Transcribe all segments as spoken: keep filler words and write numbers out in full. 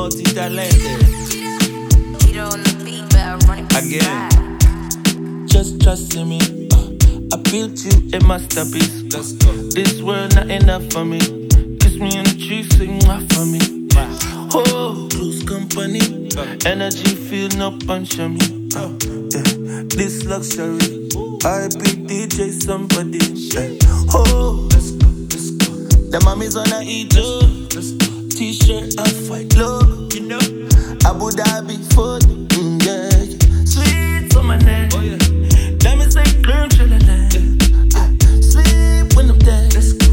multi-talented. Again. Just trust in me. Uh, I built you a masterpiece. Let's go. This world not enough for me. Kiss me in the cheeks, sing off for me. Oh, close company. Uh. Energy feel no punch on me. Uh, yeah. This luxury. I be D J somebody. Yeah. Oh, let's go, let's go. The mommy's on a eater. T-shirt and white logo. You know, Abu Dhabi for mm, yeah, yeah. Sweet on my neck. Oh, yeah. Diamonds like clear and chillin'. Yeah. Uh, sleep when I'm dead. Let's go.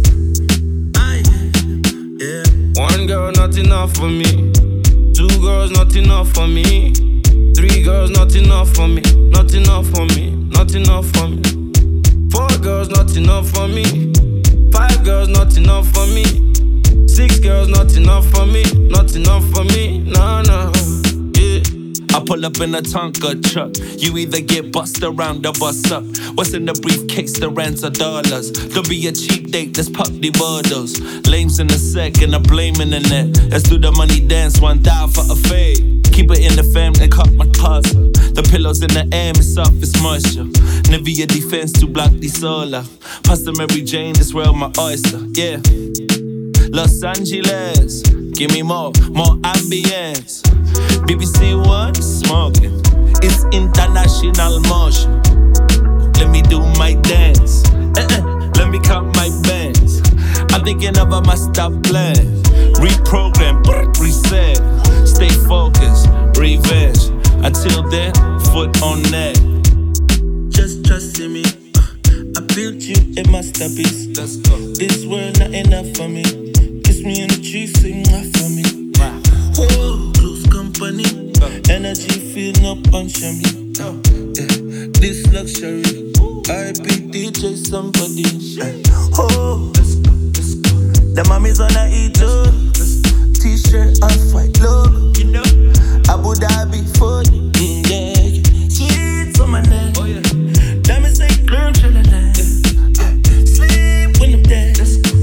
Uh. I, yeah. One girl, not enough for me. Two girls, not enough for me. Three girls, not enough for me. Not enough for me. Not enough for me. Four girls, not enough for me. Five girls, not enough for me. Six girls, not enough for me. Not enough for me. Nah, nah. Yeah. I pull up in a Tonka truck. You either get bust around or bust up. What's in the briefcase? The rands of dollars. Don't be a cheap date, let's pop the bottles. Lames in the sec and I blame in the net. Let's do the money dance, one die for a fade. Keep it in the fam and cut my pasta. The pillows in the air, it's soft, it's moisture. Nivea defense to block the solar. Pasta Mary Jane, this world my oyster. Yeah. Los Angeles, give me more, more ambience. B B C One, smoking. It's international motion. Let me do my dance. Uh-uh. Let me count my bands. I'm thinking of a master plan. Reprogram, reset. Stay focused, revenge. Until then, foot on neck. Just trust in me. Uh, I built you a masterpiece. Let's go. This world not enough for me. Kiss me in the cheeks, sing off for me. Wow. Oh, close company. Uh. Energy feel no punch on me. Uh. Yeah. This luxury. I be D J somebody. Uh. Oh, let's go, let's go. The mommy's on a eater. T-shirt and white logo. You know, Abu Dhabi for you. Mm, yeah, yeah. Sweet on my neck. Oh, yeah. Diamonds like clear and chillin'. Yeah. Uh, sleep when I'm dead. Let's go.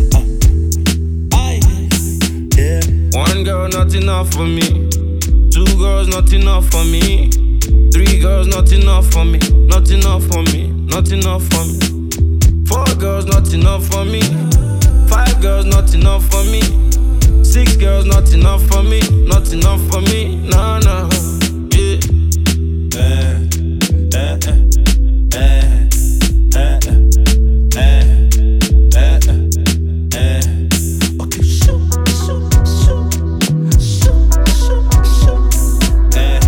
Uh, I, yeah. One girl, not enough for me. Two girls, not enough for me. Three girls, not enough for me. Not enough for me. Not enough for me. Four girls, not enough for me. Five girls, not enough for me. Six girls, not enough for me. Not enough for me. Nah, nah. Yeah. Uh, uh, uh, uh, uh, uh, uh, uh, uh. Okay, shoot, shoot, shoot, shoot, shoot, shoot. Uh,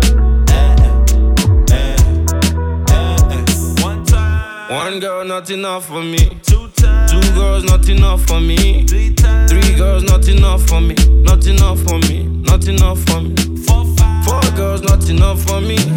uh, uh, uh, uh. One time. One girl, not enough for me. Two times. Two girls, not enough for me. Three times. Three girls, not enough for me. Not enough for me. Not enough for me. Four, five. Four girls, not enough for me.